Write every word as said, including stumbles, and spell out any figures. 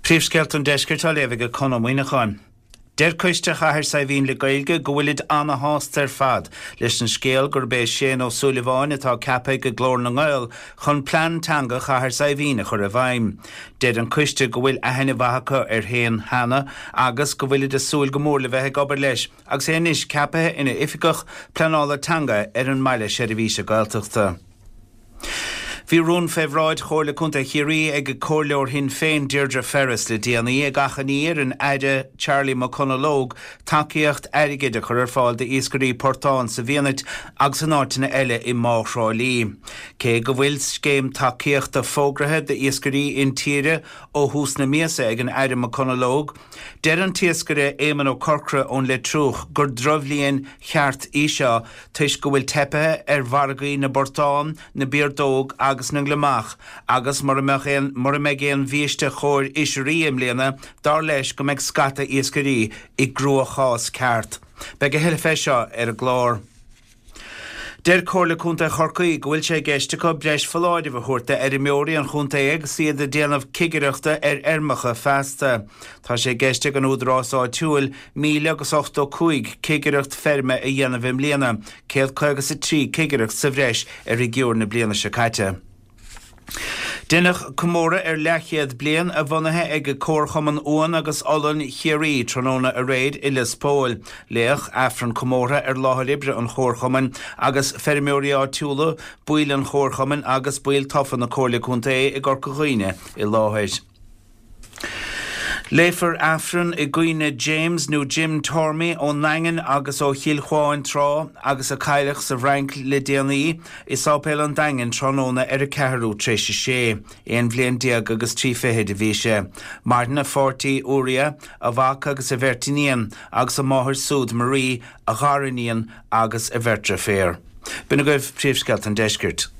Príomhsceilt an deiscirt a léimh go conamhaoine chuin. Der cuiste chahar sa bhín le gailge go bhfuilid anna hást ar fad leis an scéal gur bé sin ó Súleibháin atá cappa go glór na ngáil chun plán tanga chahar sa bhín a chur a bhaim. Der an cuiste go bhfuil aithne bhacha ar héan hana agus go bhfuilid a súil go mór le bheith gobar leis agus é inis cappa ina ificach planála tanga ar an maile seirbhíse gailteachta. Bhí rún febhráid chóir le cúnta chiarí ag go cóirleoir hin féin Deirdre Ferris le D N I ag achaníir an aide Charlie McConaughey takeíocht airgid a chur ar fáil de íoscarí Portán sa bhíonad agus an áitina eile i Máthráilí. Cé go bhfuil scéim takeíocht a fógrathe de íoscarí in tíre ó hús na míosa ag an aide McConaughey, deir an tiascaire Éamonn Ó Corcra ón le trúch gur dromhlíonn cheart íseo tuis go bhfuil tepethe ar bhargaí na Portán na Bíordóg agus na Glamach, agus mar me géan bhíiste chóir isirí im léana dar leis go meid scata íoscarí i grua chás ceart. Be go heile fé seo ar a glár. Der cóirla cúnta chorcaí go bhfuil sé gceiste go breis falláide bh thuirta ar i meorí an chunta ag siad a déanamh cigireachta ar ermacha feasta. Tá sé gceiste an údrásáid túil míle agus ochtó cúig cigireacht ferme a dhéanamh im léana, céad chuige sa trí cigireacht sa bhreis ar i gciúr na bliana se caite. Dinnech Comóra ar lechiad blian a bhonathe ag go córchaman uan agus ollan chiarí tróna a réid i Lispóil. Léach Afran Comóra ar látha libre an chórchaman agus fermiúriá túla buil an chórchaman agus buil tofan na córla cúnta é i Gorcaghoine i láthid. Léifar Afran i gcuine James nó Jim Tormey ó Nangan agus ó Chiilchháin Trá agus a caiilech sa rank le D N I i sápéil an Dangan tróna ar a ceathrú tréise sé, éon bblion diaag agus trí fiche de bhí sé. Martin a forty Uria a bhac agus a bhertiníon agus a máthir súd Marie a gharaníon agus a bhertra fér. Buna goibh príomhsceilt an deiscirt.